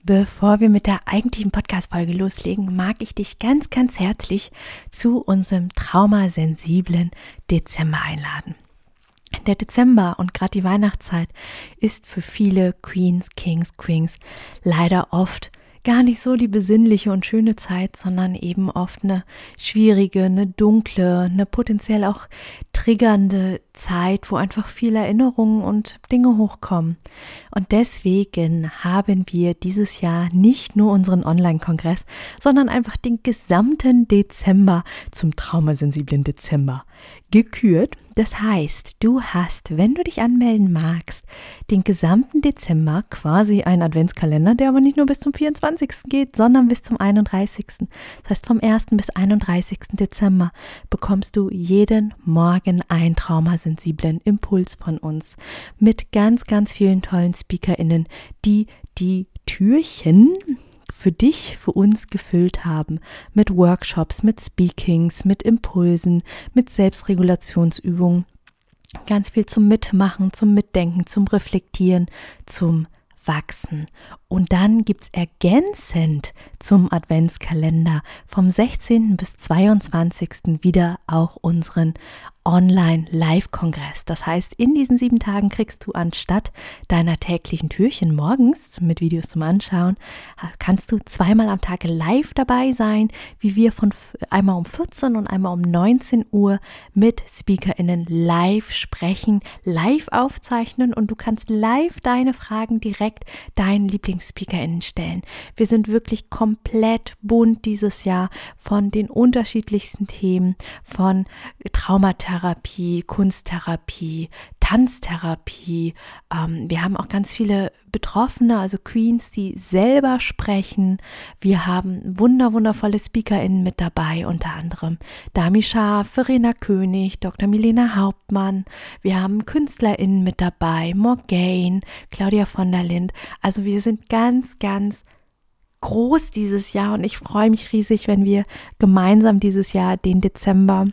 Bevor wir mit der eigentlichen Podcast-Folge loslegen, mag ich dich ganz, ganz herzlich zu unserem traumasensiblen Dezember einladen. Der Dezember und gerade die Weihnachtszeit ist für viele Queens, Kings, Queens leider oft gar nicht so die besinnliche und schöne Zeit, sondern eben oft eine schwierige, eine dunkle, eine potenziell auch triggernde Zeit, wo einfach viele Erinnerungen und Dinge hochkommen. Und deswegen haben wir dieses Jahr nicht nur unseren Online-Kongress, sondern einfach den gesamten Dezember zum traumasensiblen Dezember gekürt. Das heißt, du hast, wenn du dich anmelden magst, den gesamten Dezember quasi einen Adventskalender, der aber nicht nur bis zum 24. geht, sondern bis zum 31. Das heißt, vom 1. bis 31. Dezember bekommst du jeden Morgen einen traumasensiblen Impuls von uns mit ganz, ganz vielen tollen SpeakerInnen, die Türchen für dich, für uns gefüllt haben, mit Workshops, mit Speakings, mit Impulsen, mit Selbstregulationsübungen, ganz viel zum Mitmachen, zum Mitdenken, zum Reflektieren, zum Wachsen. Und dann gibt's ergänzend zum Adventskalender vom 16. bis 22. wieder auch unseren Online-Live-Kongress. Das heißt, in diesen 7 Tagen kriegst du anstatt deiner täglichen Türchen morgens mit Videos zum Anschauen, kannst du 2-mal am Tag live dabei sein, wie wir von einmal um 14 und einmal um 19 Uhr mit SpeakerInnen live sprechen, live aufzeichnen und du kannst live deine Fragen direkt deinen LieblingsspeakerInnen stellen. Wir sind wirklich komplett bunt dieses Jahr von den unterschiedlichsten Themen, von Traumatherapie, Kunsttherapie, Tanztherapie. Wir haben auch ganz viele Betroffene, also Queens, die selber sprechen. Wir haben wundervolle SpeakerInnen mit dabei, unter anderem Dami Scharf, Verena König, Dr. Milena Hauptmann. Wir haben KünstlerInnen mit dabei, Morgane, Claudia von der Lind. Also wir sind ganz, ganz groß dieses Jahr und ich freue mich riesig, wenn wir gemeinsam dieses Jahr den Dezember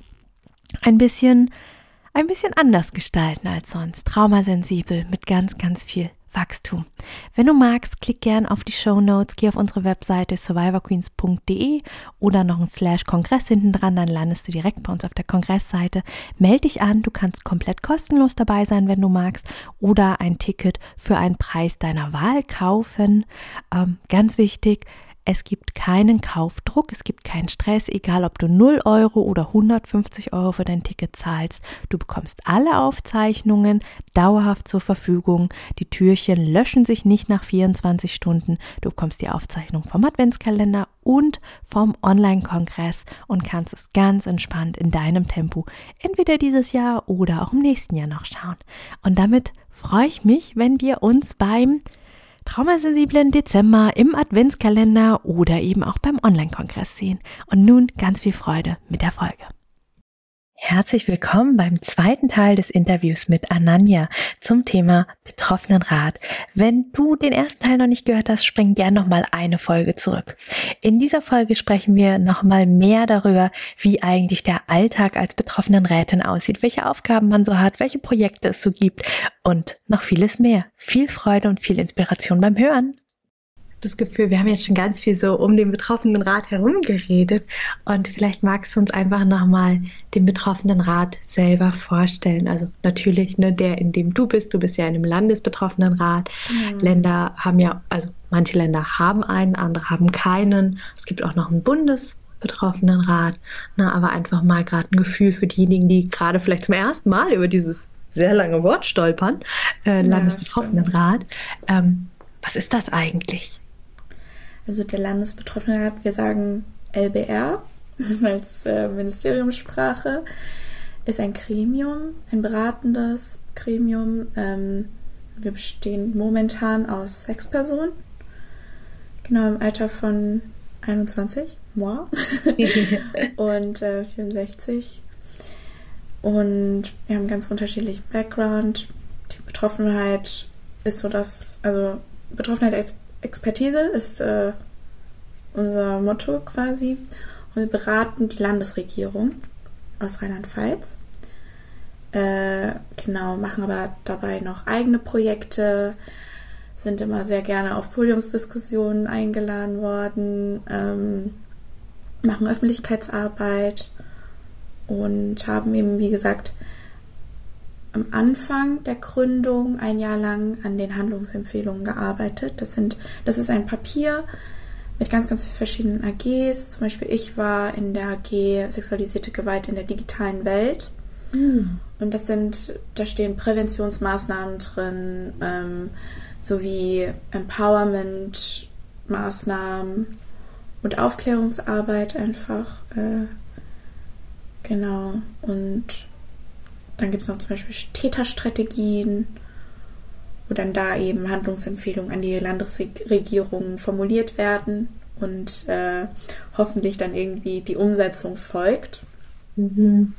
ein bisschen anders gestalten als sonst. Traumasensibel mit ganz, ganz viel Wachstum. Wenn du magst, klick gern auf die Shownotes, geh auf unsere Webseite survivorqueens.de oder noch ein /Kongress hinten dran, dann landest du direkt bei uns auf der Kongressseite. Meld dich an, du kannst komplett kostenlos dabei sein, wenn du magst, oder ein Ticket für einen Preis deiner Wahl kaufen. Ganz wichtig, es gibt keinen Kaufdruck, es gibt keinen Stress, egal ob du 0 Euro oder 150 Euro für dein Ticket zahlst. Du bekommst alle Aufzeichnungen dauerhaft zur Verfügung. Die Türchen löschen sich nicht nach 24 Stunden. Du bekommst die Aufzeichnung vom Adventskalender und vom Online-Kongress und kannst es ganz entspannt in deinem Tempo entweder dieses Jahr oder auch im nächsten Jahr noch schauen. Und damit freue ich mich, wenn wir uns beim traumasensiblen Dezember im Adventskalender oder eben auch beim Online-Kongress sehen. Und nun ganz viel Freude mit der Folge. Herzlich willkommen beim zweiten Teil des Interviews mit Ananya zum Thema Betroffenenrat. Wenn du den ersten Teil noch nicht gehört hast, spring gerne nochmal eine Folge zurück. In dieser Folge sprechen wir nochmal mehr darüber, wie eigentlich der Alltag als Betroffenenrätin aussieht, welche Aufgaben man so hat, welche Projekte es so gibt und noch vieles mehr. Viel Freude und viel Inspiration beim Hören. Das Gefühl, wir haben jetzt schon ganz viel so um den Betroffenenrat herum geredet und vielleicht magst du uns einfach nochmal den Betroffenenrat selber vorstellen. Also natürlich, der, in dem du bist ja in einem Landesbetroffenenrat. Länder haben ja, also manche Länder haben einen, andere haben keinen. Es gibt auch noch einen Bundesbetroffenenrat, aber einfach mal gerade ein Gefühl für diejenigen, die gerade vielleicht zum ersten Mal über dieses sehr lange Wort stolpern, Landesbetroffenenrat. Was ist das eigentlich? Also der Landesbetroffenenrat, wir sagen LBR als Ministeriumssprache, ist ein Gremium, ein beratendes Gremium. Wir bestehen momentan aus 6 Personen, genau im Alter von 21, moi, und 64. Und wir haben ganz unterschiedlichen Background. Die Betroffenheit ist so, Betroffenheit als Expertise ist unser Motto quasi. Und wir beraten die Landesregierung aus Rheinland-Pfalz. Machen aber dabei noch eigene Projekte, sind immer sehr gerne auf Podiumsdiskussionen eingeladen worden, machen Öffentlichkeitsarbeit und haben eben, wie gesagt, am Anfang der Gründung ein Jahr lang an den Handlungsempfehlungen gearbeitet. Das ist ein Papier mit ganz, ganz verschiedenen AGs. Zum Beispiel ich war in der AG Sexualisierte Gewalt in der digitalen Welt. Und da stehen Präventionsmaßnahmen drin, sowie Empowerment-Maßnahmen und Aufklärungsarbeit einfach. Genau. Und dann gibt es noch zum Beispiel Täterstrategien, wo dann da eben Handlungsempfehlungen an die Landesregierungen formuliert werden und hoffentlich dann irgendwie die Umsetzung folgt. Mhm.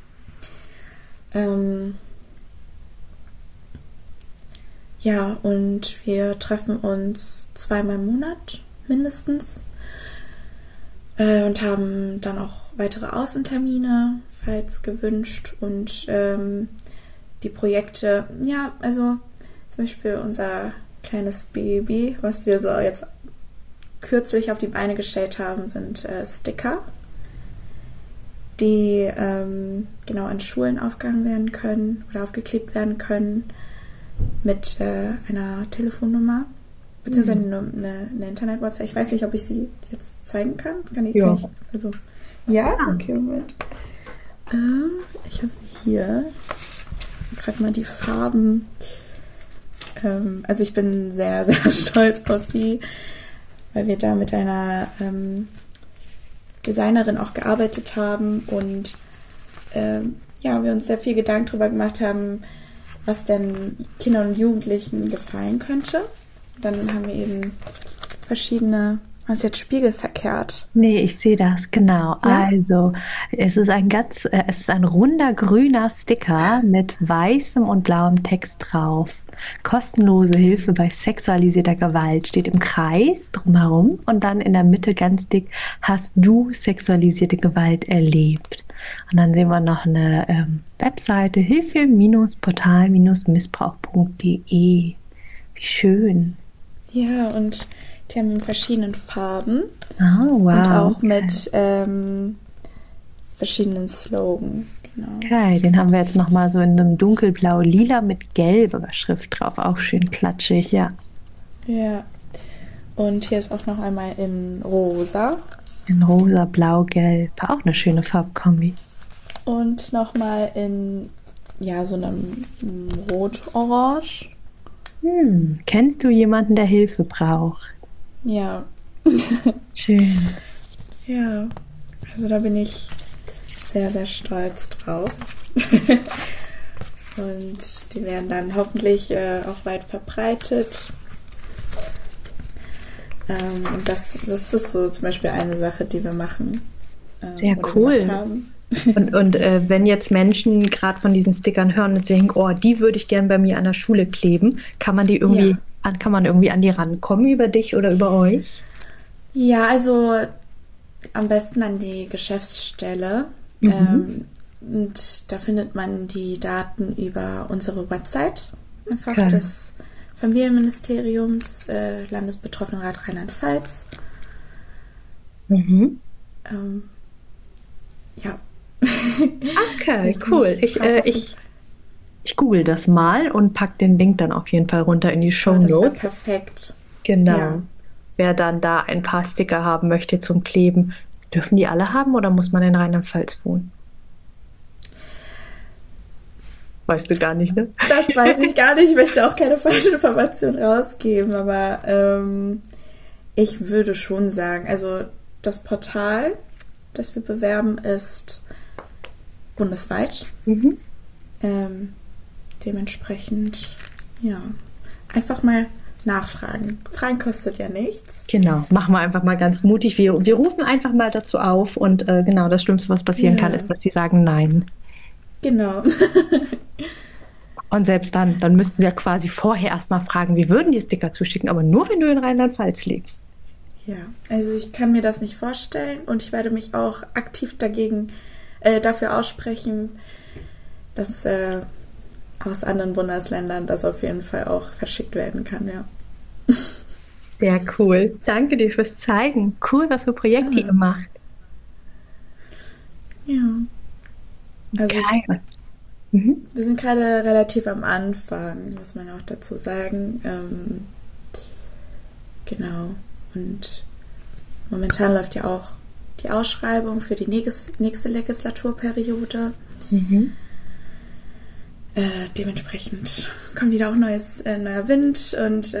Ja, und wir treffen uns 2-mal im Monat mindestens und haben dann auch weitere Außentermine, falls gewünscht. Und die Projekte, ja, also zum Beispiel unser kleines Baby, was wir so jetzt kürzlich auf die Beine gestellt haben, sind Sticker, die genau an Schulen aufgehangen werden können oder aufgeklebt werden können mit einer Telefonnummer, beziehungsweise eine Internet-Website. Ich weiß nicht, ob ich sie jetzt zeigen kann. Kann ich? Also, ja? Okay, Moment. Ich habe sie hier. Gerade mal die Farben. Also ich bin sehr, sehr stolz auf sie, weil wir da mit einer Designerin auch gearbeitet haben und wir uns sehr viel Gedanken darüber gemacht haben, was denn Kindern und Jugendlichen gefallen könnte. Dann haben wir eben verschiedene, was ist jetzt spiegelverkehrt? Nee, ich sehe das, genau. Ja? Also, es ist ein runder grüner Sticker mit weißem und blauem Text drauf. Kostenlose Hilfe bei sexualisierter Gewalt steht im Kreis drumherum und dann in der Mitte ganz dick: Hast du sexualisierte Gewalt erlebt? Und dann sehen wir noch eine Webseite: hilfe-portal-missbrauch.de. Wie schön. Ja, und die haben in verschiedenen Farben. Oh, wow. Und auch mit verschiedenen Slogans. Genau. Okay, den haben wir jetzt nochmal so in einem dunkelblau-lila mit gelber Schrift drauf. Auch schön klatschig, ja. Ja. Und hier ist auch noch einmal in rosa. In rosa, blau, gelb. Auch eine schöne Farbkombi. Und nochmal in so einem rot-orange. Kennst du jemanden, der Hilfe braucht? Ja. Schön. Ja, also da bin ich sehr, sehr stolz drauf. Und die werden dann hoffentlich auch weit verbreitet. Und das ist so zum Beispiel eine Sache, die wir machen. Sehr cool. Haben. Und wenn jetzt Menschen gerade von diesen Stickern hören und denken, oh, die würde ich gern bei mir an der Schule kleben, kann man irgendwie an die rankommen über dich oder über euch? Ja, also am besten an die Geschäftsstelle. Und da findet man die Daten über unsere Website, einfach des Familienministeriums, Landesbetroffenenrat Rheinland-Pfalz. Ja. Okay, cool. Ich google das mal und pack den Link dann auf jeden Fall runter in die Shownotes. Das wäre perfekt. Genau. Ja. Wer dann da ein paar Sticker haben möchte zum Kleben, dürfen die alle haben oder muss man in Rheinland-Pfalz wohnen? Weißt du gar nicht, ne? Das weiß ich gar nicht. Ich möchte auch keine falsche Information rausgeben, aber ich würde schon sagen, also das Portal, das wir bewerben, ist bundesweit. Dementsprechend, einfach mal nachfragen. Fragen kostet ja nichts. Genau, machen wir einfach mal ganz mutig. Wir rufen einfach mal dazu auf und genau, das Schlimmste, was passieren kann, ist, dass sie sagen Nein. Genau. Und selbst dann müssten sie ja quasi vorher erstmal fragen, wir würden die Sticker zuschicken, aber nur, wenn du in Rheinland-Pfalz lebst. Ja, also ich kann mir das nicht vorstellen und ich werde mich auch aktiv dafür aussprechen, dass aus anderen Bundesländern das auf jeden Fall auch verschickt werden kann, ja. Sehr cool. Danke dir fürs Zeigen. Cool, was für Projekte ihr Gerne. macht. Ja, also Geil. Mhm. wir sind gerade relativ am Anfang, muss man auch dazu sagen. Genau. Und momentan läuft ja auch die Ausschreibung für die nächste Legislaturperiode. Mhm. Dementsprechend kommt wieder auch neuer Wind und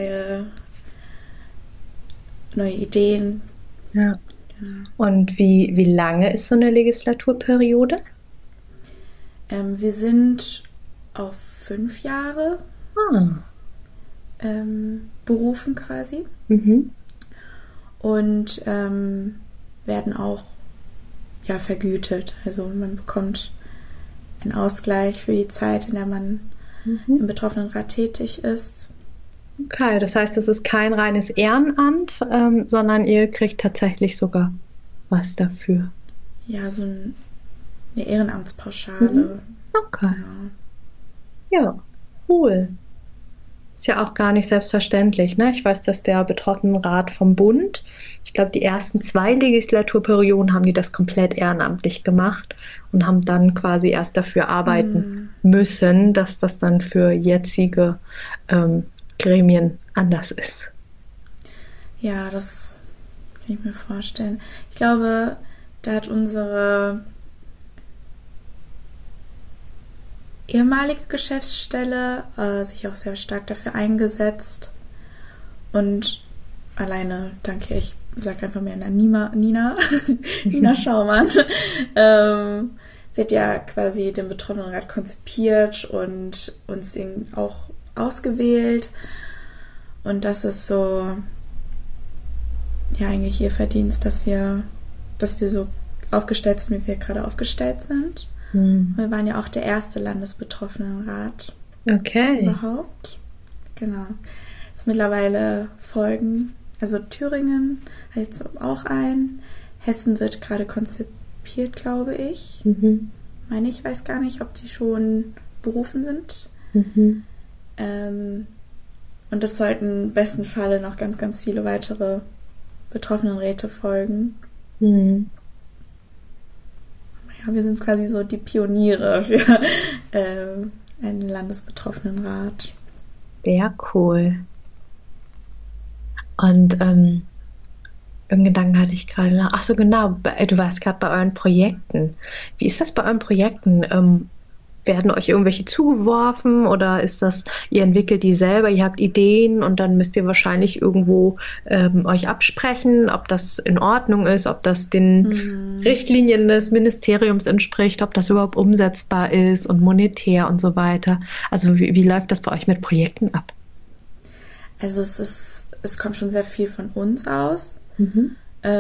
neue Ideen. Ja. Genau. Und wie lange ist so eine Legislaturperiode? Wir sind auf 5 Jahre Ah. berufen quasi Mhm. und werden auch ja, vergütet. Also man bekommt einen Ausgleich für die Zeit, in der man Mhm. im Betroffenenrat tätig ist. Okay, das heißt, es ist kein reines Ehrenamt, sondern ihr kriegt tatsächlich sogar was dafür. Ja, so eine Ehrenamtspauschale. Mhm. Okay. Genau. Ja, cool. Ist ja auch gar nicht selbstverständlich, ne? Ich weiß, dass der Betroffenenrat vom Bund, ich glaube, die ersten 2 Legislaturperioden haben die das komplett ehrenamtlich gemacht und haben dann quasi erst dafür arbeiten müssen, dass das dann für jetzige Gremien anders ist. Ja, das kann ich mir vorstellen. Ich glaube, da hat unsere ehemalige Geschäftsstelle sich auch sehr stark dafür eingesetzt. Und alleine, danke, ich sage einfach mehr Nina, Nina Schaumann. Sie hat ja quasi den Betroffenenrat konzipiert und uns auch ausgewählt. Und das ist so, ja, eigentlich ihr Verdienst, dass wir so aufgestellt sind, wie wir gerade aufgestellt sind. Wir waren ja auch der erste Landesbetroffenenrat Okay. überhaupt. Genau. Es mittlerweile folgen, also Thüringen hat jetzt auch ein. Hessen wird gerade konzipiert, glaube ich. Mhm. Meine ich, weiß gar nicht, ob die schon berufen sind. Mhm. Und es sollten im besten Falle noch ganz, ganz viele weitere Betroffenenräte folgen. Mhm. Ja, wir sind quasi so die Pioniere für einen Landesbetroffenenrat. Sehr cool. Und irgendeinen Gedanken hatte ich gerade noch. Ach so, genau. Du warst gerade bei euren Projekten. Wie ist das bei euren Projekten? Werden euch irgendwelche zugeworfen oder ist das, ihr entwickelt die selber, ihr habt Ideen und dann müsst ihr wahrscheinlich irgendwo euch absprechen, ob das in Ordnung ist, ob das den Richtlinien des Ministeriums entspricht, ob das überhaupt umsetzbar ist und monetär und so weiter. Also wie läuft das bei euch mit Projekten ab? Also es kommt schon sehr viel von uns aus. Mhm.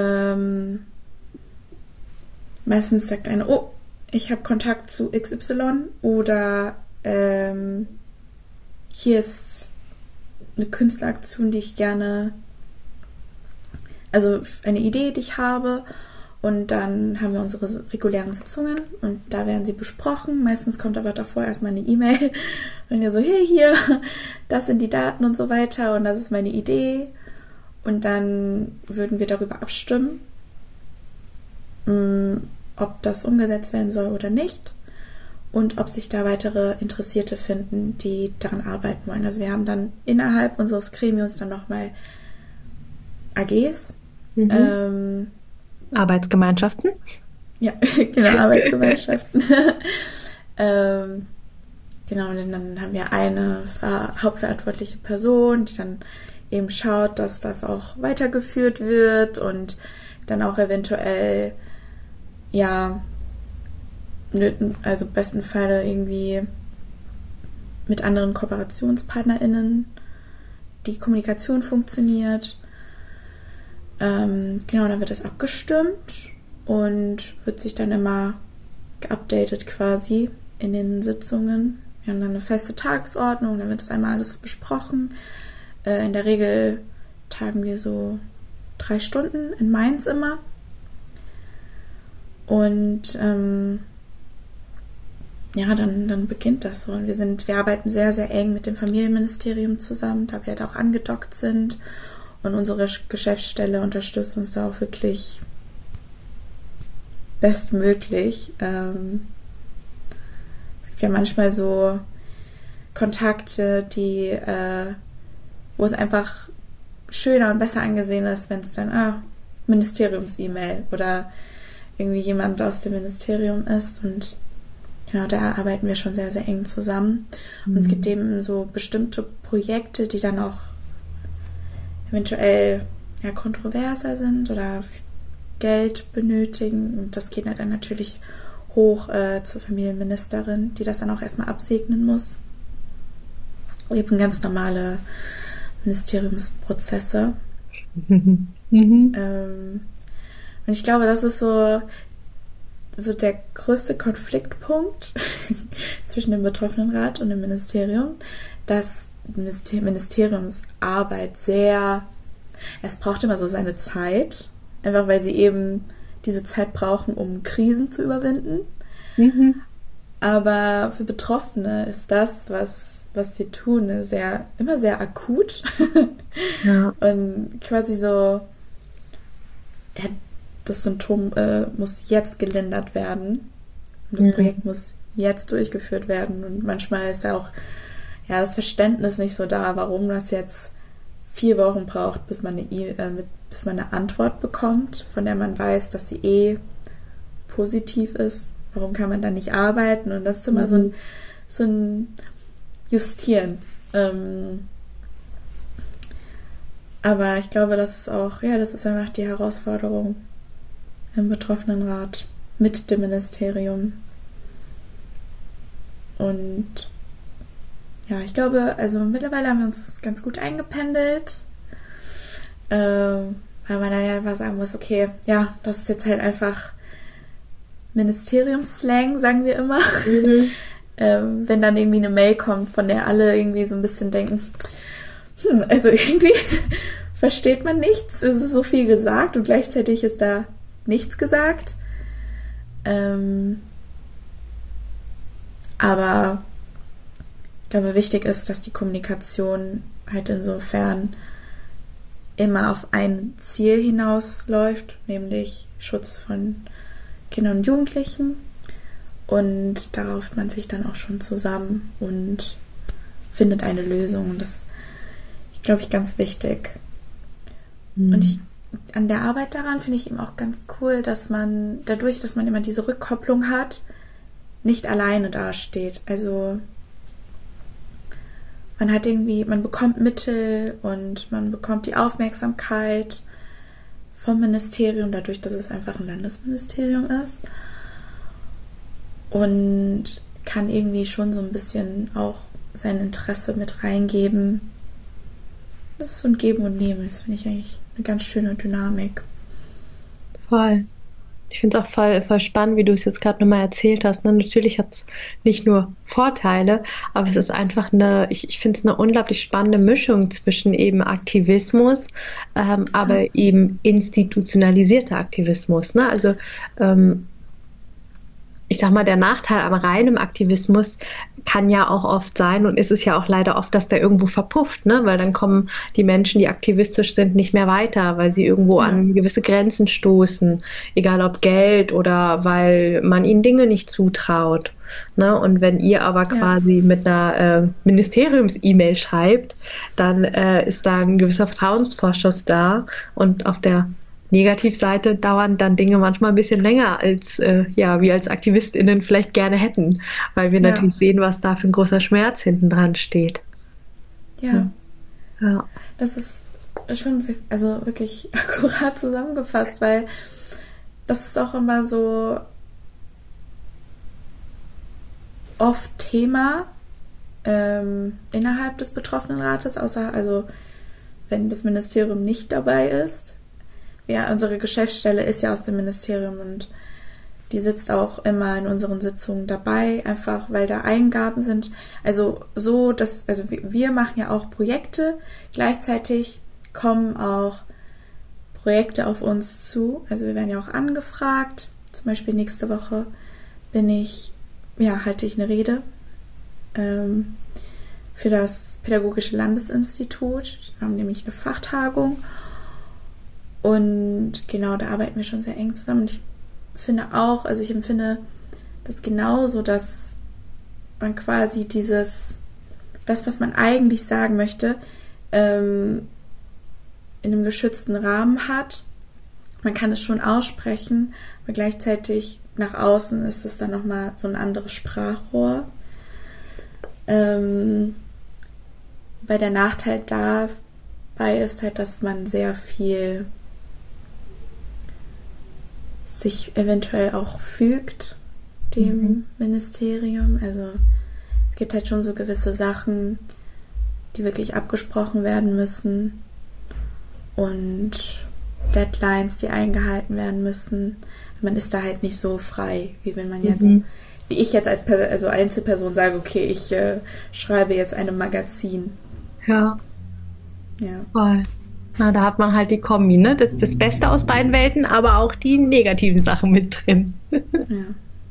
Meistens sagt einer, oh, ich habe Kontakt zu XY oder hier ist eine Künstleraktion, die ich gerne, also eine Idee, die ich habe. Und dann haben wir unsere regulären Sitzungen und da werden sie besprochen. Meistens kommt aber davor erstmal eine E-Mail, wenn ihr so, hey, hier, das sind die Daten und so weiter und das ist meine Idee. Und dann würden wir darüber abstimmen, ob das umgesetzt werden soll oder nicht und ob sich da weitere Interessierte finden, die daran arbeiten wollen. Also wir haben dann innerhalb unseres Gremiums dann nochmal AGs. Arbeitsgemeinschaften? Ja, genau, Arbeitsgemeinschaften. Genau, und dann haben wir eine hauptverantwortliche Person, die dann eben schaut, dass das auch weitergeführt wird und dann auch eventuell, ja, also besten Falle irgendwie mit anderen KooperationspartnerInnen die Kommunikation funktioniert. Genau, dann wird das abgestimmt und wird sich dann immer geupdatet quasi in den Sitzungen. Wir haben dann eine feste Tagesordnung, dann wird das einmal alles besprochen. In der Regel tagen wir so 3 Stunden in Mainz immer. Und ja, dann beginnt das so. Und wir arbeiten sehr, sehr eng mit dem Familienministerium zusammen, da wir halt auch angedockt sind. Und unsere Geschäftsstelle unterstützt uns da auch wirklich bestmöglich. Es gibt ja manchmal so Kontakte, wo es einfach schöner und besser angesehen ist, wenn es dann Ministeriums-E-Mail oder irgendwie jemand aus dem Ministerium ist. Und genau, da arbeiten wir schon sehr, sehr eng zusammen. Und es gibt eben so bestimmte Projekte, die dann auch eventuell kontroverser sind oder Geld benötigen. Und das geht dann natürlich hoch zur Familienministerin, die das dann auch erstmal absegnen muss. Eben ganz normale Ministeriumsprozesse. Und ich glaube, das ist so der größte Konfliktpunkt zwischen dem Betroffenenrat und dem Ministerium, dass Ministeriumsarbeit es braucht immer so seine Zeit, einfach weil sie eben diese Zeit brauchen, um Krisen zu überwinden. Aber für Betroffene ist das, was wir tun, immer sehr akut. Ja. Und quasi so, das Symptom muss jetzt gelindert werden. Und das Projekt muss jetzt durchgeführt werden. Und manchmal ist ja auch das Verständnis nicht so da, warum das jetzt 4 Wochen braucht, bis man eine Antwort bekommt, von der man weiß, dass sie positiv ist. Warum kann man da nicht arbeiten? Und das ist immer so ein Justieren. Aber ich glaube, das ist auch, das ist einfach die Herausforderung im Betroffenenrat mit dem Ministerium. Und ich glaube, also mittlerweile haben wir uns ganz gut eingependelt, weil man dann ja einfach sagen muss, okay, das ist jetzt halt einfach Ministeriumsslang, sagen wir immer. Wenn dann irgendwie eine Mail kommt, von der alle irgendwie so ein bisschen denken, also irgendwie versteht man nichts, es ist so viel gesagt und gleichzeitig ist da nichts gesagt. Aber ich glaube, wichtig ist, dass die Kommunikation halt insofern immer auf ein Ziel hinausläuft, nämlich Schutz von Kindern und Jugendlichen. Und da rauft man sich dann auch schon zusammen und findet eine Lösung. Und das ist, glaube ich, ganz wichtig. Und an der Arbeit daran finde ich eben auch ganz cool, dass man dadurch, dass man immer diese Rückkopplung hat, nicht alleine dasteht. Also man bekommt Mittel und man bekommt die Aufmerksamkeit vom Ministerium, dadurch, dass es einfach ein Landesministerium ist. Und kann irgendwie schon so ein bisschen auch sein Interesse mit reingeben. Das ist so ein Geben und Nehmen. Das finde ich eigentlich eine ganz schöne Dynamik. Voll. Ich finde es auch voll spannend, wie du es jetzt gerade nochmal erzählt hast. Ne? Natürlich hat es nicht nur Vorteile, aber es ist einfach ich finde es eine unglaublich spannende Mischung zwischen eben Aktivismus, aber eben institutionalisierter Aktivismus. Ne? Also ich sag mal, der Nachteil am reinen Aktivismus kann ja auch oft sein und ist es ja auch leider oft, dass der irgendwo verpufft, ne? Weil dann kommen die Menschen, die aktivistisch sind, nicht mehr weiter, weil sie irgendwo an gewisse Grenzen stoßen, egal ob Geld oder weil man ihnen Dinge nicht zutraut. Ne? Und wenn ihr aber quasi mit einer Ministeriums-E-Mail schreibt, dann ist da ein gewisser Vertrauensvorschuss da und auf der Negativseite dauern dann Dinge manchmal ein bisschen länger, als wir als AktivistInnen vielleicht gerne hätten, weil wir natürlich sehen, was da für ein großer Schmerz hinten dran steht. Ja. Das ist schon wirklich akkurat zusammengefasst, weil das ist auch immer so oft Thema innerhalb des Betroffenenrates, wenn das Ministerium nicht dabei ist. Ja, unsere Geschäftsstelle ist ja aus dem Ministerium und die sitzt auch immer in unseren Sitzungen dabei, einfach weil da Eingaben sind. Wir machen ja auch Projekte, gleichzeitig kommen auch Projekte auf uns zu. Also wir werden ja auch angefragt. Zum Beispiel nächste Woche bin ich halte ich eine Rede für das Pädagogische Landesinstitut. Wir haben nämlich eine Fachtagung und genau, da arbeiten wir schon sehr eng zusammen. Und ich finde auch, also ich empfinde das genauso, dass man quasi das, was man eigentlich sagen möchte, in einem geschützten Rahmen hat. Man kann es schon aussprechen, aber gleichzeitig nach außen ist es dann nochmal so ein anderes Sprachrohr. Bei der Nachteil dabei ist halt, dass man sehr viel sich eventuell auch fügt dem Ministerium. Also es gibt halt schon so gewisse Sachen, die wirklich abgesprochen werden müssen und Deadlines, die eingehalten werden müssen. Man ist da halt nicht so frei, wie wenn man jetzt, wie ich jetzt als Einzelperson sage, okay, ich schreibe jetzt einem Magazin. Ja. Voll. Na, da hat man halt die Kombi, ne? Das ist das Beste aus beiden Welten, aber auch die negativen Sachen mit drin. Ja.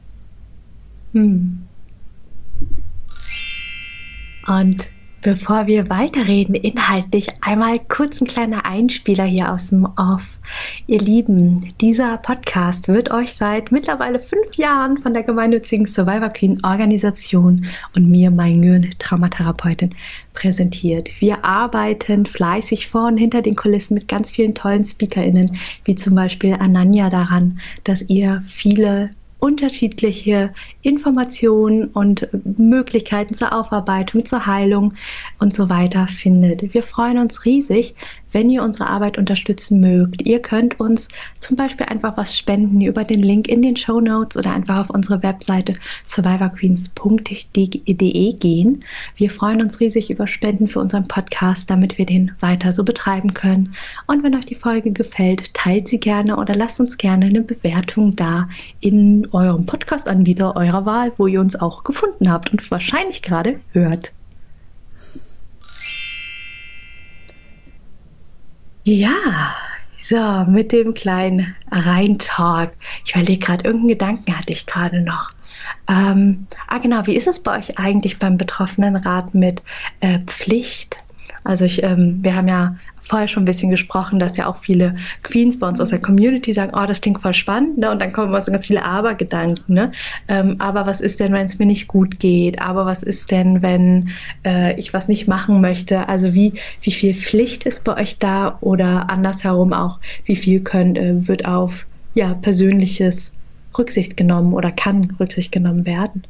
Und bevor wir weiterreden, inhaltlich einmal kurz ein kleiner Einspieler hier aus dem Off. Ihr Lieben, dieser Podcast wird euch seit mittlerweile 5 Jahren von der gemeinnützigen Survivor Queen Organisation und mir, Mai-Nguyen, Traumatherapeutin, präsentiert. Wir arbeiten fleißig vor und hinter den Kulissen mit ganz vielen tollen SpeakerInnen, wie zum Beispiel Ananya, daran, dass ihr viele unterschiedliche Informationen und Möglichkeiten zur Aufarbeitung, zur Heilung und so weiter findet. Wir freuen uns riesig, wenn ihr unsere Arbeit unterstützen mögt. Ihr könnt uns zum Beispiel einfach was spenden über den Link in den Shownotes oder einfach auf unsere Webseite survivorqueens.de gehen. Wir freuen uns riesig über Spenden für unseren Podcast, damit wir den weiter so betreiben können. Und wenn euch die Folge gefällt, teilt sie gerne oder lasst uns gerne eine Bewertung da in eurem Podcast-Anbieter eurer Wahl, wo ihr uns auch gefunden habt und wahrscheinlich gerade hört. Ja, so, mit dem kleinen Rein-Talk. Ich überlege gerade, irgendeinen Gedanken hatte ich gerade noch. Genau, wie ist es bei euch eigentlich beim Betroffenenrat mit Pflicht? Also wir haben ja vorher schon ein bisschen gesprochen, dass ja auch viele Queens bei uns aus der Community sagen, oh, das klingt voll spannend, ne? Und dann kommen so ganz viele Aber-Gedanken, ne? Aber was ist denn, wenn es mir nicht gut geht? Aber was ist denn, wenn ich was nicht machen möchte? Also wie viel Pflicht ist bei euch da? Oder andersherum auch, wie viel wird auf persönliches Rücksicht genommen oder kann Rücksicht genommen werden?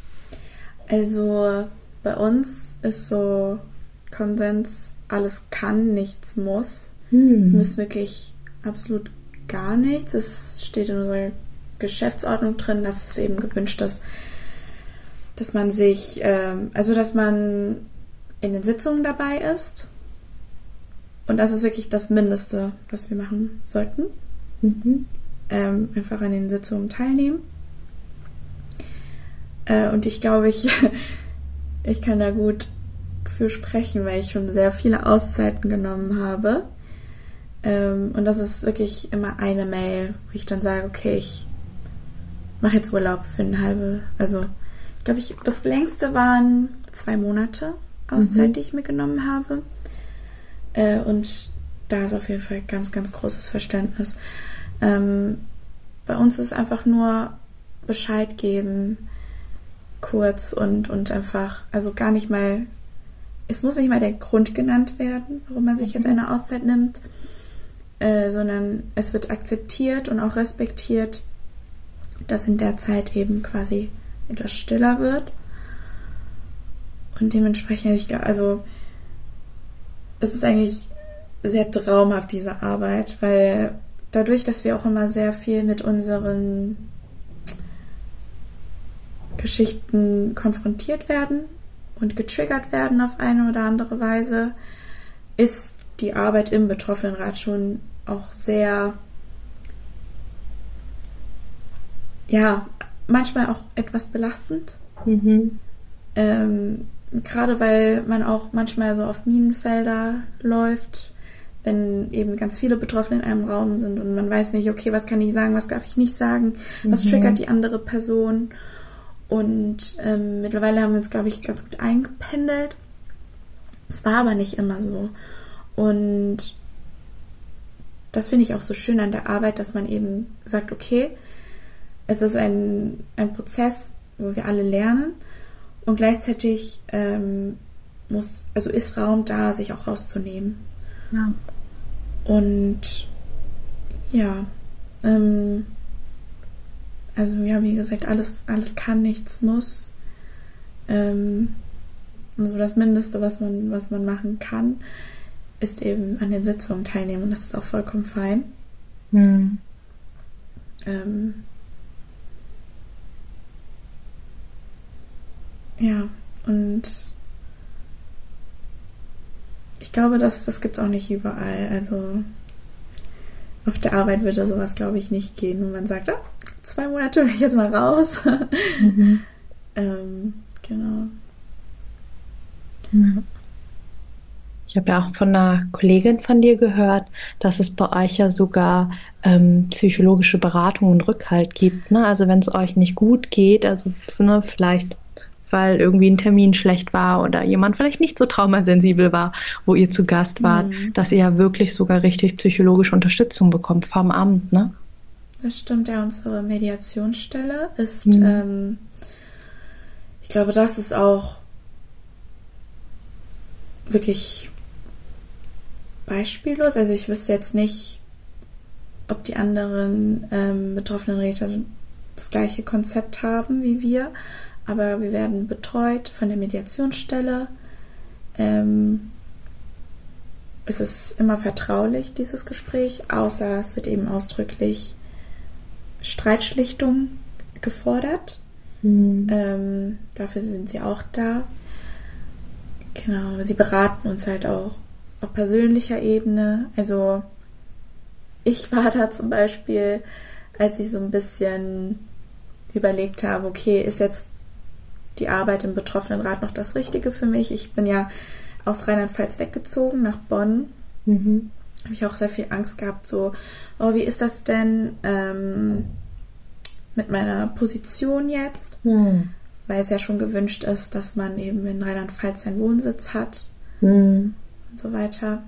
Also bei uns ist so Konsens, alles kann, nichts muss. Wir müssen wirklich absolut gar nichts. Es steht in unserer Geschäftsordnung drin, dass es eben gewünscht ist, dass man sich, dass man in den Sitzungen dabei ist. Und das ist wirklich das Mindeste, was wir machen sollten. Einfach an den Sitzungen teilnehmen. Und ich glaube, ich kann da gut für sprechen, weil ich schon sehr viele Auszeiten genommen habe. Und das ist wirklich immer eine Mail, wo ich dann sage, okay, ich mache jetzt Urlaub für ich glaube, das längste waren 2 Monate Auszeit, die ich mir genommen habe. Und da ist auf jeden Fall ganz, ganz großes Verständnis. Bei uns ist einfach nur Bescheid geben, kurz und einfach, also gar nicht mal, es muss nicht mal der Grund genannt werden, warum man sich jetzt eine Auszeit nimmt, sondern es wird akzeptiert und auch respektiert, dass in der Zeit eben quasi etwas stiller wird. Und dementsprechend, es ist eigentlich sehr traumhaft, diese Arbeit, weil dadurch, dass wir auch immer sehr viel mit unseren Geschichten konfrontiert werden und getriggert werden auf eine oder andere Weise, ist die Arbeit im Betroffenenrat schon auch sehr, manchmal auch etwas belastend. Gerade weil man auch manchmal so auf Minenfelder läuft, wenn eben ganz viele Betroffene in einem Raum sind und man weiß nicht, okay, was kann ich sagen, was darf ich nicht sagen, was triggert die andere Person. Und mittlerweile haben wir uns, glaube ich, ganz gut eingependelt. Es war aber nicht immer so. Und das finde ich auch so schön an der Arbeit, dass man eben sagt, okay, es ist ein Prozess, wo wir alle lernen und gleichzeitig ist Raum da, sich auch rauszunehmen. Ja. Und ja, wie gesagt, alles kann, nichts muss. Also das Mindeste, was man machen kann, ist eben an den Sitzungen teilnehmen und das ist auch vollkommen fein. Mhm. Ja, und ich glaube, das gibt es auch nicht überall. Also auf der Arbeit würde sowas, glaube ich, nicht gehen, wo man sagt, 2 Monate bin ich jetzt mal raus. Mhm. Genau. Ja. Ich habe ja auch von einer Kollegin von dir gehört, dass es bei euch ja sogar psychologische Beratung und Rückhalt gibt. Ne? Also wenn es euch nicht gut geht, also vielleicht weil irgendwie ein Termin schlecht war oder jemand vielleicht nicht so traumasensibel war, wo ihr zu Gast wart, dass ihr ja wirklich sogar richtig psychologische Unterstützung bekommt vom Amt, ne? Das stimmt, ja, unsere Mediationsstelle ist, ich glaube, das ist auch wirklich beispiellos. Also ich wüsste jetzt nicht, ob die anderen betroffenen Räte das gleiche Konzept haben wie wir, aber wir werden betreut von der Mediationsstelle. Es ist immer vertraulich, dieses Gespräch, außer es wird eben ausdrücklich Streitschlichtung gefordert. Dafür sind sie auch da. Genau, sie beraten uns halt auch auf persönlicher Ebene. Also ich war da zum Beispiel, als ich so ein bisschen überlegt habe, okay, ist jetzt die Arbeit im Betroffenenrat noch das Richtige für mich? Ich bin ja aus Rheinland-Pfalz weggezogen nach Bonn. Habe ich auch sehr viel Angst gehabt, so, wie ist das denn mit meiner Position jetzt? Weil es ja schon gewünscht ist, dass man eben in Rheinland-Pfalz seinen Wohnsitz hat und so weiter.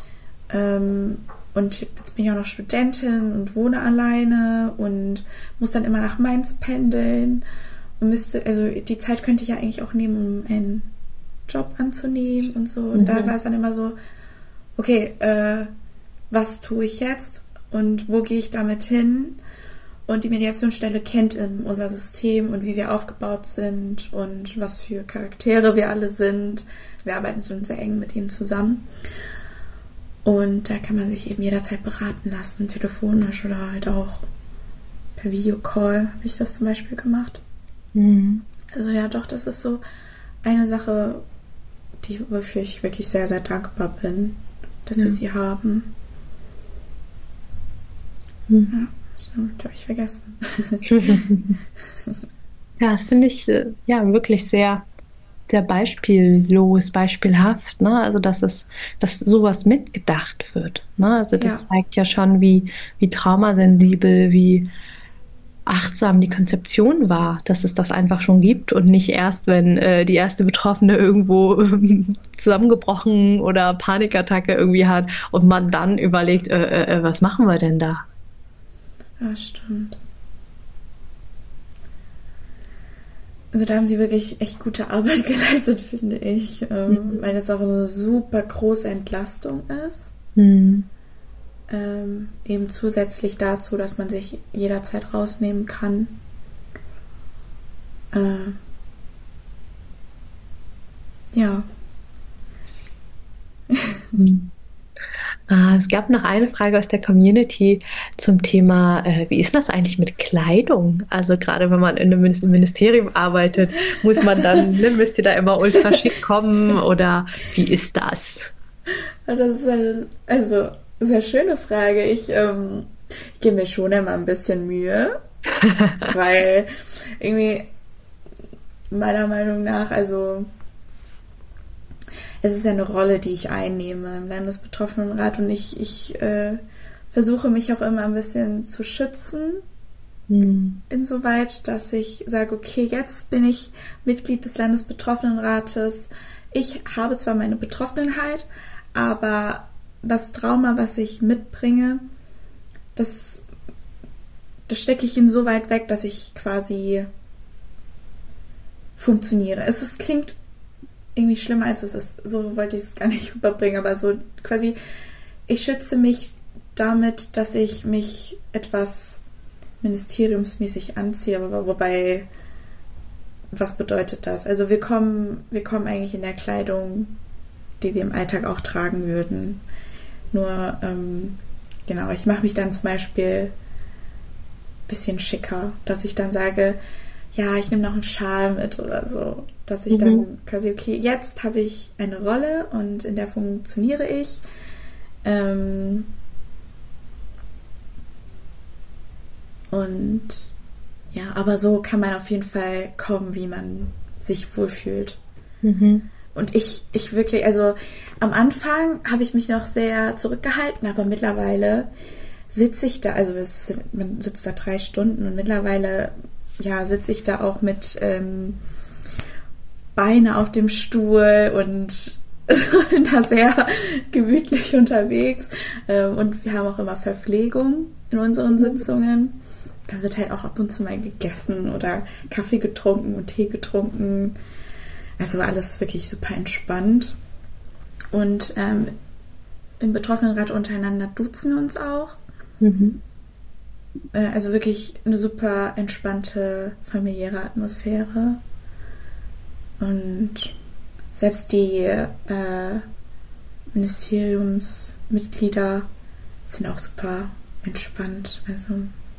Und jetzt bin ich auch noch Studentin und wohne alleine und muss dann immer nach Mainz pendeln und also die Zeit könnte ich ja eigentlich auch nehmen, um einen Job anzunehmen und so. Und da war es dann immer so, okay, was tue ich jetzt und wo gehe ich damit hin? Und die Mediationsstelle kennt unser System und wie wir aufgebaut sind und was für Charaktere wir alle sind. Wir arbeiten so sehr eng mit ihnen zusammen. Und da kann man sich eben jederzeit beraten lassen, telefonisch oder halt auch per Videocall habe ich das zum Beispiel gemacht. Also ja, doch, das ist so eine Sache, wofür ich wirklich sehr, sehr dankbar bin, dass wir sie haben. Ja, stimmt, habe ich vergessen. Ja, das finde ich wirklich sehr, sehr beispielhaft, ne? Also dass sowas mitgedacht wird. Ne? Also das zeigt ja schon, wie traumasensibel, wie achtsam die Konzeption war, dass es das einfach schon gibt und nicht erst, wenn die erste Betroffene irgendwo zusammengebrochen oder Panikattacke irgendwie hat und man dann überlegt, was machen wir denn da? Ja, stimmt. Also da haben sie wirklich echt gute Arbeit geleistet, finde ich, weil das auch eine super große Entlastung ist. Eben zusätzlich dazu, dass man sich jederzeit rausnehmen kann. Ja. Es gab noch eine Frage aus der Community zum Thema, wie ist das eigentlich mit Kleidung? Also gerade wenn man in einem Ministerium arbeitet, muss man dann, müsst ihr da immer ultra schick kommen oder wie ist das? Das ist eine sehr schöne Frage. Ich gebe mir schon immer ein bisschen Mühe, weil irgendwie meiner Meinung nach, also es ist ja eine Rolle, die ich einnehme im Landesbetroffenenrat und ich versuche mich auch immer ein bisschen zu schützen Mhm. insoweit, dass ich sage, okay, jetzt bin ich Mitglied des Landesbetroffenenrates. Ich habe zwar meine Betroffenheit, aber das Trauma, was ich mitbringe, das stecke ich insoweit weg, dass ich quasi funktioniere. Klingt irgendwie schlimmer, als es ist. So wollte ich es gar nicht überbringen, aber so quasi, ich schütze mich damit, dass ich mich etwas ministeriumsmäßig anziehe, aber wobei, was bedeutet das? Also wir kommen eigentlich in der Kleidung, die wir im Alltag auch tragen würden. Nur, genau, ich mache mich dann zum Beispiel ein bisschen schicker, dass ich dann sage, ja, ich nehme noch einen Schal mit oder so. Dass ich dann quasi, okay, jetzt habe ich eine Rolle und in der funktioniere ich. Und ja, aber so kann man auf jeden Fall kommen, wie man sich wohlfühlt. Und ich wirklich, also am Anfang habe ich mich noch sehr zurückgehalten, aber mittlerweile sitze ich da, also man sitzt da 3 Stunden und mittlerweile, ja, sitze ich da auch mit Beine auf dem Stuhl und bin da sehr gemütlich unterwegs. Und wir haben auch immer Verpflegung in unseren Sitzungen. Da wird halt auch ab und zu mal gegessen oder Kaffee getrunken und Tee getrunken. Also alles wirklich super entspannt. Und im Betroffenenrat untereinander duzen wir uns auch. Also wirklich eine super entspannte, familiäre Atmosphäre. Und selbst die Ministeriumsmitglieder sind auch super entspannt. Also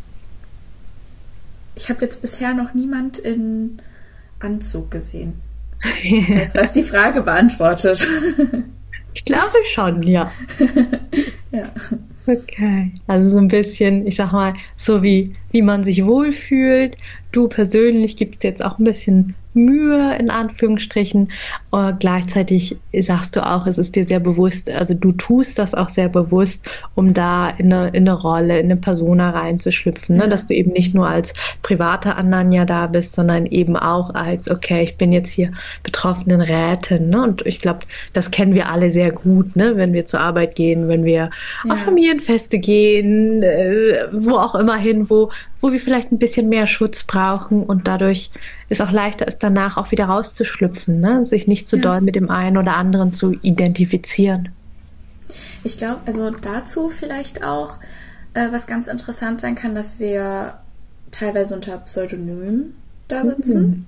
ich habe jetzt bisher noch niemand in Anzug gesehen. Falls das die Frage beantwortet. Ich glaube schon, ja. Ja. Okay. Also so ein bisschen, ich sag mal, so wie man sich wohlfühlt. Du persönlich gibst jetzt auch ein bisschen Mühe, in Anführungsstrichen. Gleichzeitig sagst du auch, es ist dir sehr bewusst, also du tust das auch sehr bewusst, um da in eine Rolle, in eine Persona reinzuschlüpfen, ne? Ja. Dass du eben nicht nur als private Ananya da bist, sondern eben auch als, okay, ich bin jetzt hier Betroffenenrätin, ne? Und ich glaube, das kennen wir alle sehr gut, ne? Wenn wir zur Arbeit gehen, wenn wir auf Familienfeste gehen, wo auch immer hin, wo wir vielleicht ein bisschen mehr Schutz brauchen und dadurch es auch leichter ist, danach auch wieder rauszuschlüpfen, ne? Sich nicht zu doll mit dem einen oder anderen zu identifizieren. Ich glaube, also dazu vielleicht auch, was ganz interessant sein kann, dass wir teilweise unter Pseudonym da sitzen.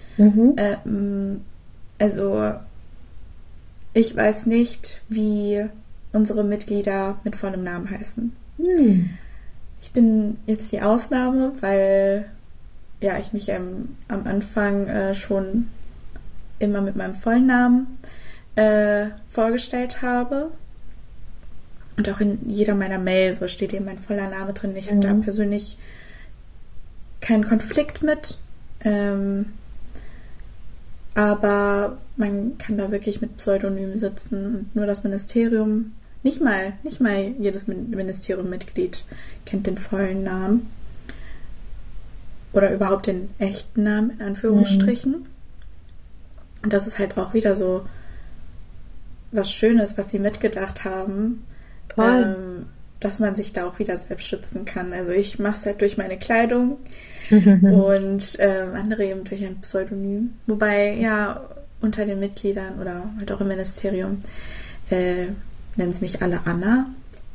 Also ich weiß nicht, wie unsere Mitglieder mit vollem Namen heißen. Ich bin jetzt die Ausnahme, weil ja, ich mich am Anfang schon immer mit meinem vollen Namen vorgestellt habe. Und auch in jeder meiner Mail so steht eben mein voller Name drin. Ich habe da persönlich keinen Konflikt mit. Aber man kann da wirklich mit Pseudonym sitzen und nur das Ministerium, nicht mal jedes Ministeriummitglied kennt den vollen Namen. Oder überhaupt den echten Namen, in Anführungsstrichen. Und das ist halt auch wieder so was Schönes, was sie mitgedacht haben, dass man sich da auch wieder selbst schützen kann. Also ich mache es halt durch meine Kleidung und andere eben durch ein Pseudonym. Wobei, ja, unter den Mitgliedern oder halt auch im Ministerium nennen sie mich alle Anna.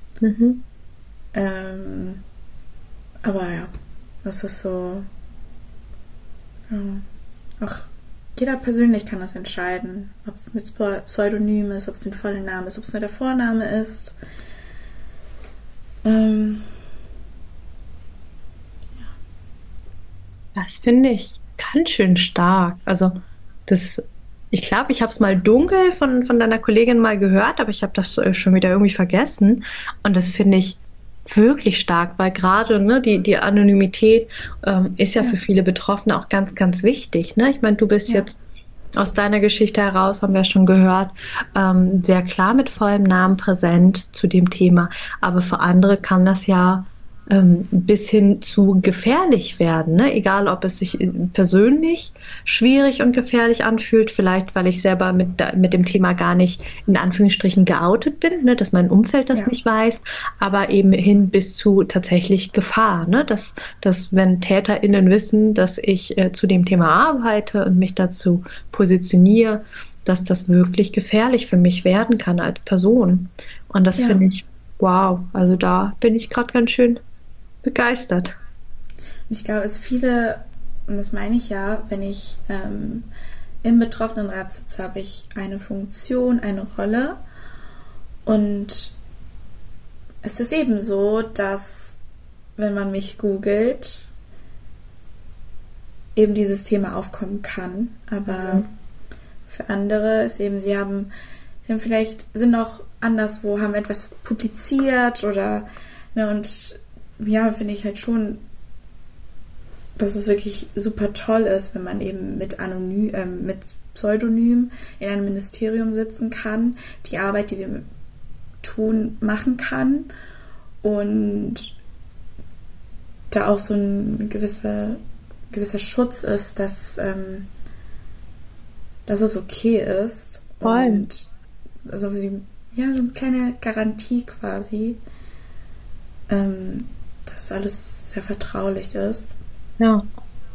Aber ja, das ist so, auch jeder persönlich kann das entscheiden, ob es mit Pseudonym ist, ob es den vollen Namen ist, ob es nur der Vorname ist. Das finde ich ganz schön stark. Also ich glaube, ich habe es mal dunkel von deiner Kollegin mal gehört, aber ich habe das schon wieder irgendwie vergessen. Und das finde ich wirklich stark, weil gerade ne, die Anonymität ist ja für viele Betroffene auch ganz, ganz wichtig. Ne? Ich meine, du bist jetzt aus deiner Geschichte heraus, haben wir schon gehört, sehr klar mit vollem Namen präsent zu dem Thema. Aber für andere kann das ja bis hin zu gefährlich werden, ne? Egal, ob es sich persönlich schwierig und gefährlich anfühlt, vielleicht weil ich selber mit dem Thema gar nicht in Anführungsstrichen geoutet bin, ne? Dass mein Umfeld das Ja, nicht weiß, aber eben hin bis zu tatsächlich Gefahr, ne? Dass wenn TäterInnen wissen, dass ich zu dem Thema arbeite und mich dazu positioniere, dass das wirklich gefährlich für mich werden kann als Person. Und das ja. finde ich, wow, also da bin ich gerade ganz schön begeistert. Ich glaube, es viele, und das meine ich ja, wenn ich im Betroffenenrat sitze, habe ich eine Funktion, eine Rolle. Und es ist eben so, dass, wenn man mich googelt, eben dieses Thema aufkommen kann. Aber für andere ist eben, sie haben vielleicht, sind auch anderswo, haben etwas publiziert oder, ne, und ja, finde ich halt schon, dass es wirklich super toll ist, wenn man eben mit Pseudonym in einem Ministerium sitzen kann, die Arbeit, die wir tun, machen kann und da auch so ein gewisser Schutz ist, dass es okay ist. Voll. Und also so eine kleine Garantie quasi, dass alles sehr vertraulich ist. Ja.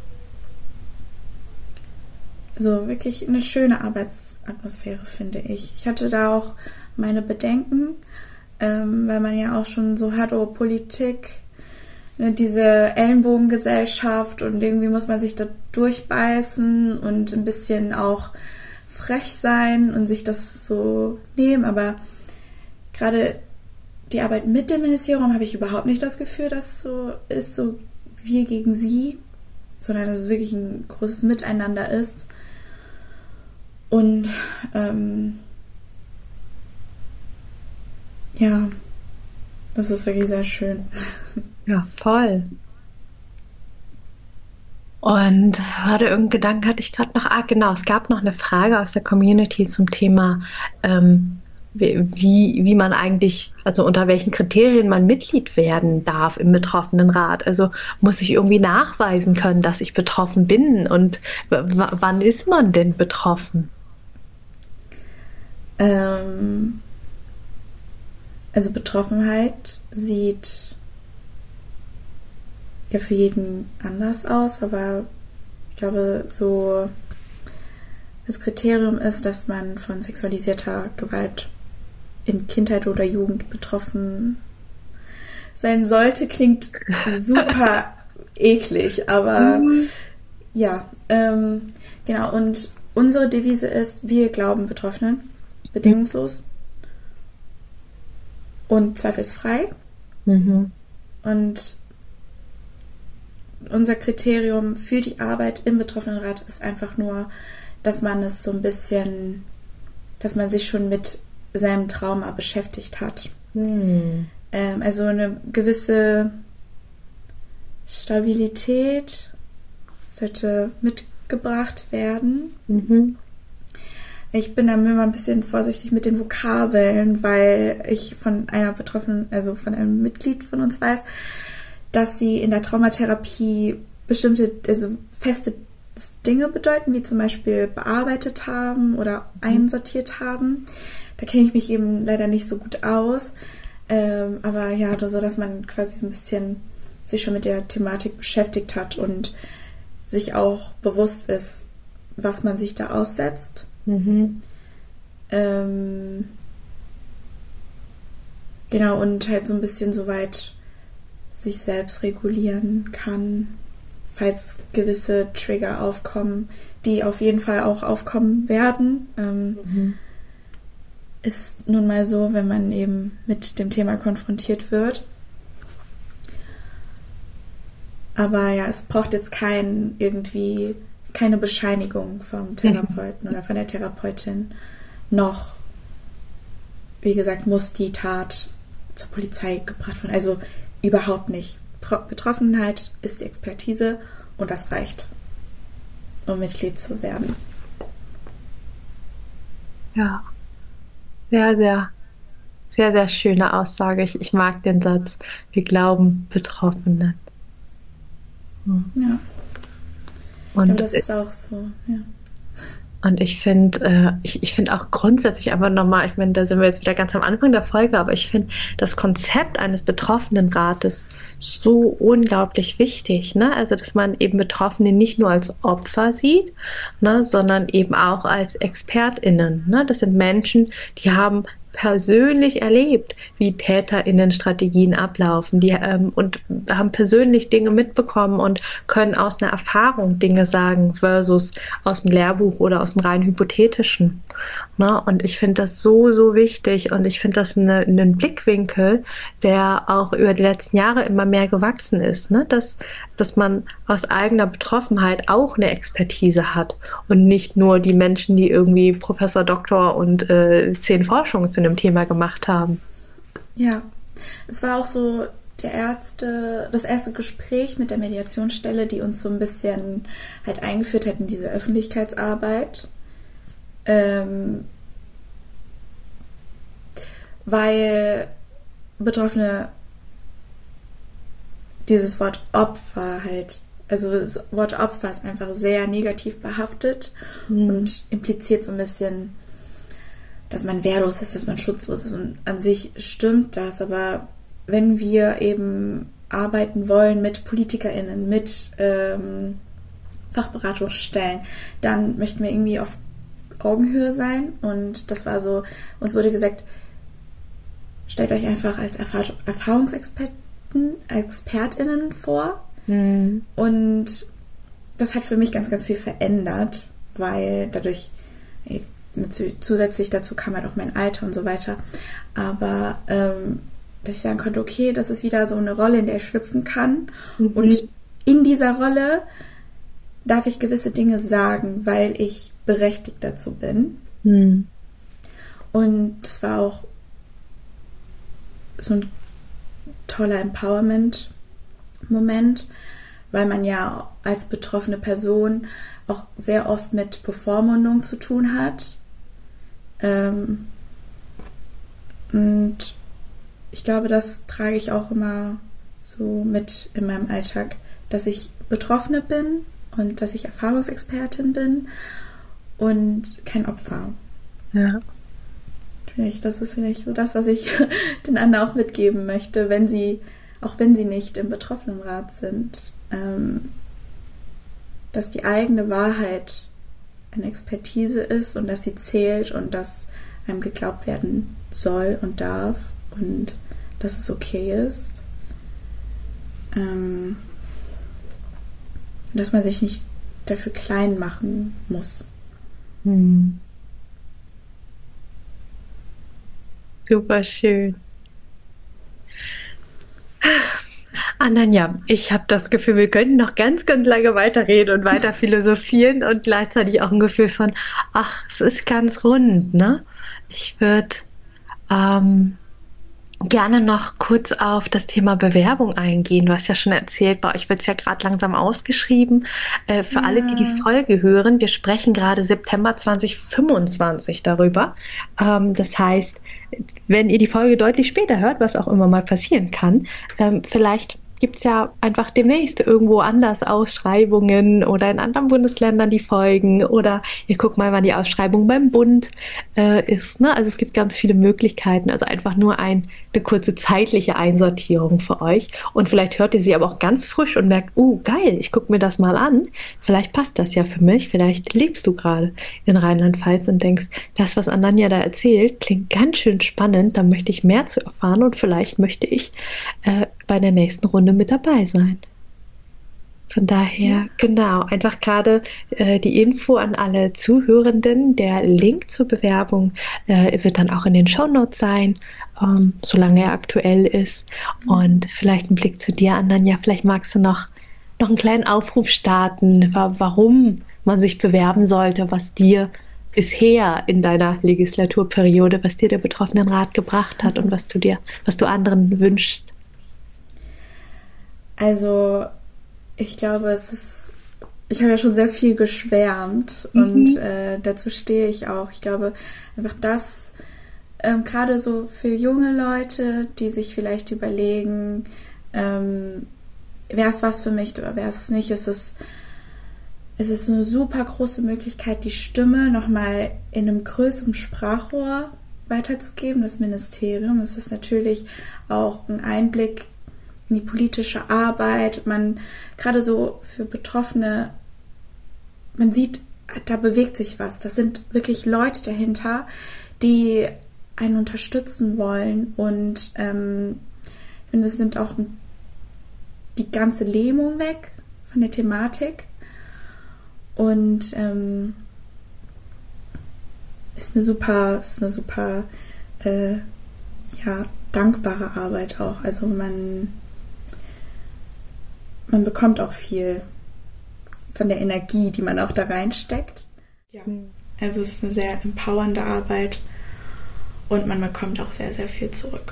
Also wirklich eine schöne Arbeitsatmosphäre, finde ich. Ich hatte da auch meine Bedenken, weil man ja auch schon so hat, oh, Politik, ne, diese Ellenbogengesellschaft und irgendwie muss man sich da durchbeißen und ein bisschen auch frech sein und sich das so nehmen. Aber gerade die Arbeit mit dem Ministerium habe ich überhaupt nicht das Gefühl, dass es so ist, so wir gegen sie, sondern dass es wirklich ein großes Miteinander ist. Und ja, das ist wirklich sehr schön. Ja, voll. Und warte, irgendeinen Gedanken hatte ich gerade noch. Ah, genau, es gab noch eine Frage aus der Community zum Thema, wie man eigentlich, also unter welchen Kriterien man Mitglied werden darf im Betroffenenrat. Also muss ich irgendwie nachweisen können, dass ich betroffen bin und wann ist man denn betroffen? Also Betroffenheit sieht ja für jeden anders aus, aber ich glaube, so das Kriterium ist, dass man von sexualisierter Gewalt in Kindheit oder Jugend betroffen sein sollte. Klingt super eklig, aber ja, genau. Und unsere Devise ist, wir glauben Betroffenen, bedingungslos und zweifelsfrei. Mhm. Und unser Kriterium für die Arbeit im Betroffenenrat ist einfach nur, dass man es so ein bisschen, dass man sich schon mit seinem Trauma beschäftigt hat. Also eine gewisse Stabilität sollte mitgebracht werden. Ich bin da immer ein bisschen vorsichtig mit den Vokabeln, weil ich von einer Betroffenen, also von einem Mitglied von uns weiß, dass sie in der Traumatherapie bestimmte, also feste Dinge bedeuten, wie zum Beispiel bearbeitet haben oder einsortiert haben. Da kenne ich mich eben leider nicht so gut aus. Aber ja, so, dass man quasi so ein bisschen sich schon mit der Thematik beschäftigt hat und sich auch bewusst ist, was man sich da aussetzt. Genau, und halt so ein bisschen soweit sich selbst regulieren kann, falls gewisse Trigger aufkommen, die auf jeden Fall auch aufkommen werden. Ist nun mal so, wenn man eben mit dem Thema konfrontiert wird. Aber ja, es braucht jetzt keine Bescheinigung vom Therapeuten oder von der Therapeutin. Noch, wie gesagt, muss die Tat zur Polizei gebracht werden. Also überhaupt nicht. Betroffenheit ist die Expertise und das reicht, um Mitglied zu werden. Ja, sehr, sehr, sehr, sehr schöne Aussage. Ich mag den Satz, wir glauben Betroffenen. Ja, Und das ist auch so, ja. Und ich finde, ich finde auch grundsätzlich einfach nochmal, ich meine, da sind wir jetzt wieder ganz am Anfang der Folge, aber ich finde das Konzept eines Betroffenenrates so unglaublich wichtig, ne? Also, dass man eben Betroffene nicht nur als Opfer sieht, ne, sondern eben auch als ExpertInnen, ne? Das sind Menschen, die haben persönlich erlebt, wie TäterInnen-Strategien ablaufen, und haben persönlich Dinge mitbekommen und können aus einer Erfahrung Dinge sagen versus aus dem Lehrbuch oder aus dem rein hypothetischen. Ne? Und ich finde das so, so wichtig und ich finde das einen Blickwinkel, der auch über die letzten Jahre immer mehr gewachsen ist, ne? Dass man aus eigener Betroffenheit auch eine Expertise hat und nicht nur die Menschen, die irgendwie Professor, Doktor und 10 Forschungen zu einem Thema gemacht haben. Ja, es war auch so das erste Gespräch mit der Mediationsstelle, die uns so ein bisschen halt eingeführt hat in diese Öffentlichkeitsarbeit. Weil Betroffene dieses Wort Opfer halt, also das Wort Opfer ist einfach sehr negativ behaftet und impliziert so ein bisschen, dass man wehrlos ist, dass man schutzlos ist und an sich stimmt das, aber wenn wir eben arbeiten wollen mit PolitikerInnen, mit Fachberatungsstellen, dann möchten wir irgendwie auf Augenhöhe sein und das war so, uns wurde gesagt, stellt euch einfach als ExpertInnen vor und das hat für mich ganz, ganz viel verändert, weil dadurch zusätzlich dazu kam halt auch mein Alter und so weiter, aber dass ich sagen konnte, okay, das ist wieder so eine Rolle, in der ich schlüpfen kann und in dieser Rolle darf ich gewisse Dinge sagen, weil ich berechtigt dazu bin. Und das war auch so ein toller Empowerment-Moment, weil man ja als betroffene Person auch sehr oft mit Bevormundung zu tun hat. Und ich glaube, das trage ich auch immer so mit in meinem Alltag, dass ich Betroffene bin und dass ich Erfahrungsexpertin bin und kein Opfer. Ja. Das ist vielleicht so das, was ich den anderen auch mitgeben möchte, auch wenn sie nicht im Betroffenenrat sind, dass die eigene Wahrheit eine Expertise ist und dass sie zählt und dass einem geglaubt werden soll und darf und dass es okay ist. Dass man sich nicht dafür klein machen muss. Super schön. Ananya, ich habe das Gefühl, wir könnten noch ganz, ganz lange weiterreden und weiter philosophieren und gleichzeitig auch ein Gefühl von, ach, es ist ganz rund, ne? Ich würde gerne noch kurz auf das Thema Bewerbung eingehen. Du hast ja schon erzählt, bei euch wird es ja gerade langsam ausgeschrieben. Für alle, die die Folge hören, wir sprechen gerade September 2025 darüber. Das heißt, wenn ihr die Folge deutlich später hört, was auch immer mal passieren kann, vielleicht gibt es ja einfach demnächst irgendwo anders Ausschreibungen oder in anderen Bundesländern die Folgen oder ihr guckt mal, wann die Ausschreibung beim Bund ist. Ne? Also es gibt ganz viele Möglichkeiten. Also einfach nur eine kurze zeitliche Einsortierung für euch. Und vielleicht hört ihr sie aber auch ganz frisch und merkt, geil, ich gucke mir das mal an. Vielleicht passt das ja für mich. Vielleicht lebst du gerade in Rheinland-Pfalz und denkst, das, was Ananya da erzählt, klingt ganz schön spannend. Da möchte ich mehr zu erfahren und vielleicht möchte ich bei der nächsten Runde mit dabei sein. Von daher, genau, einfach gerade die Info an alle Zuhörenden. Der Link zur Bewerbung wird dann auch in den Shownotes sein, solange er aktuell ist. Und vielleicht ein Blick zu dir, Ananya. Vielleicht magst du noch einen kleinen Aufruf starten, warum man sich bewerben sollte, was dir bisher in deiner Legislaturperiode, was dir der Betroffenenrat gebracht hat und was du anderen wünschst. Also, ich glaube, ich habe ja schon sehr viel geschwärmt und dazu stehe ich auch. Ich glaube einfach, das gerade so für junge Leute, die sich vielleicht überlegen, wäre es was für mich oder wäre es nicht, es ist eine super große Möglichkeit, die Stimme nochmal in einem größeren Sprachrohr weiterzugeben, das Ministerium. Es ist natürlich auch ein Einblick in die politische Arbeit. Man, gerade so für Betroffene, man sieht, da bewegt sich was. Das sind wirklich Leute dahinter, die einen unterstützen wollen. Und ich finde, es nimmt auch die ganze Lähmung weg von der Thematik. Und ist eine super dankbare Arbeit auch. Also man bekommt auch viel von der Energie, die man auch da reinsteckt. Ja. Also es ist eine sehr empowernde Arbeit und man bekommt auch sehr, sehr viel zurück.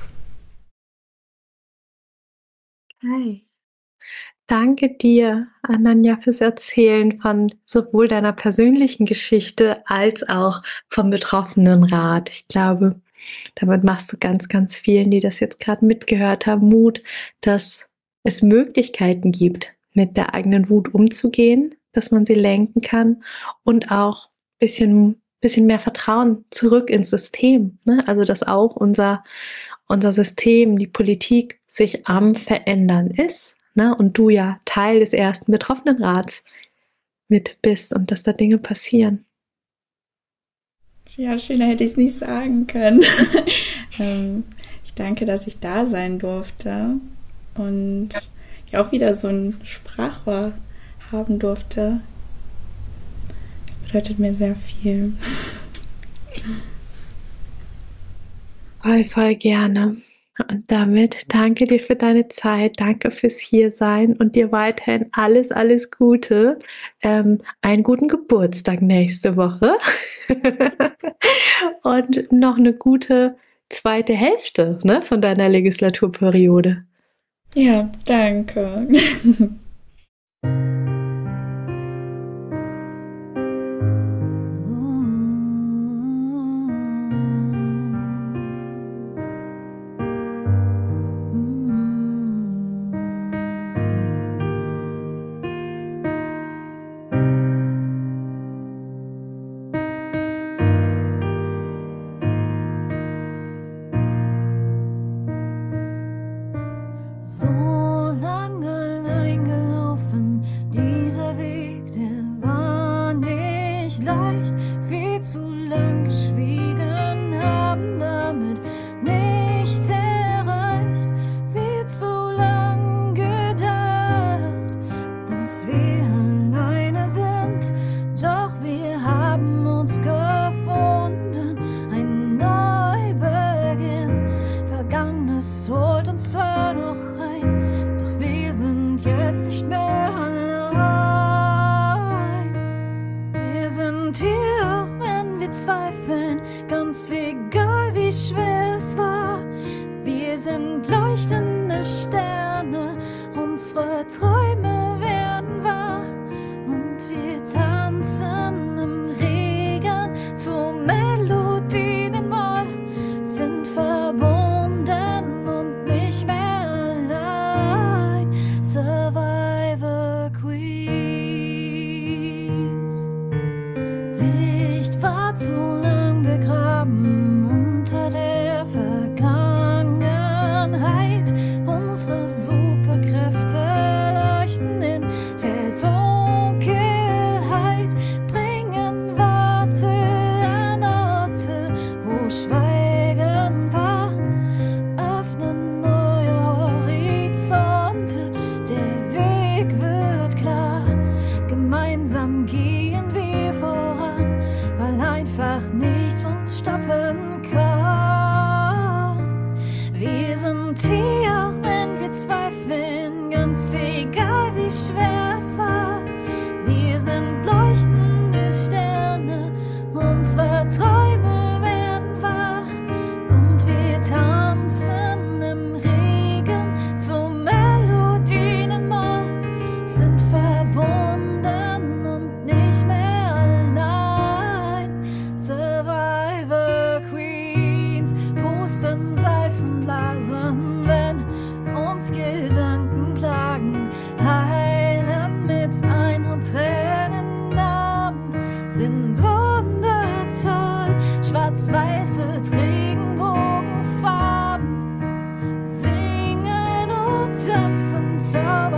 Hi. Danke dir, Ananya, fürs Erzählen von sowohl deiner persönlichen Geschichte als auch vom Betroffenenrat. Ich glaube, damit machst du ganz, ganz vielen, die das jetzt gerade mitgehört haben, Mut, dass es Möglichkeiten gibt, mit der eigenen Wut umzugehen, dass man sie lenken kann und auch ein bisschen mehr Vertrauen zurück ins System. Ne? Also, dass auch unser System, die Politik sich am Verändern ist. Ne? Und du ja Teil des ersten Betroffenenrats mit bist und dass da Dinge passieren. Ja, schöner hätte ich es nicht sagen können. Ich danke, dass ich da sein durfte und ich auch wieder so ein Sprachrohr haben durfte. Das bedeutet mir sehr viel. Voll gerne. Und damit danke dir für deine Zeit, danke fürs Hiersein und dir weiterhin alles, alles Gute. Einen guten Geburtstag nächste Woche und noch eine gute zweite Hälfte, ne, von deiner Legislaturperiode. Ja, danke. Ganz egal wie schwer es war, wir sind leuchtende Sterne, unsere Träume werden wahr und wir tanzen im Regen zu Melodien in Moll, sind verbunden und nicht mehr allein. Survivor Queens. Licht war zu lang begraben unter der Vergangenheit. Unsere Superkräfte leuchten in der Dunkelheit, bringen Worte an Orte, wo Schweigen war, öffnen neue Horizonte, der Weg wird klar. Gemeinsam gehen wir voran, weil einfach nichts uns stoppen kann. Wir sind hier, auch wenn wir zweifeln, ganz egal wie schwer sauber